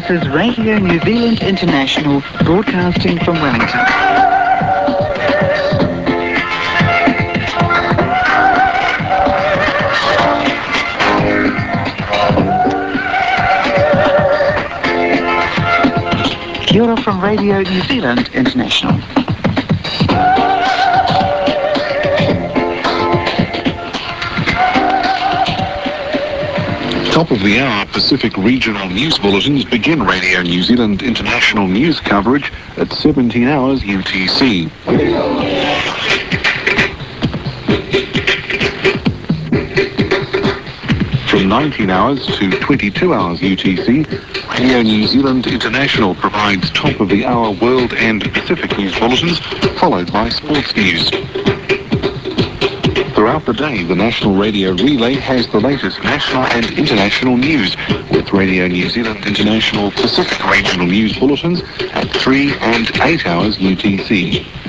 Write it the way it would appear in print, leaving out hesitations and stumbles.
This is Radio New Zealand International, broadcasting from Wellington. Kia ora from Radio New Zealand International. Top of the hour Pacific Regional News Bulletins begin Radio New Zealand International news coverage at 17 hours UTC. From 19 hours to 22 hours UTC, Radio New Zealand International provides top of the hour world and Pacific news bulletins, followed by sports news. Throughout the day, the National Radio Relay has the latest national and international news, with Radio New Zealand International Pacific Regional News Bulletins at 3 and 8 hours UTC.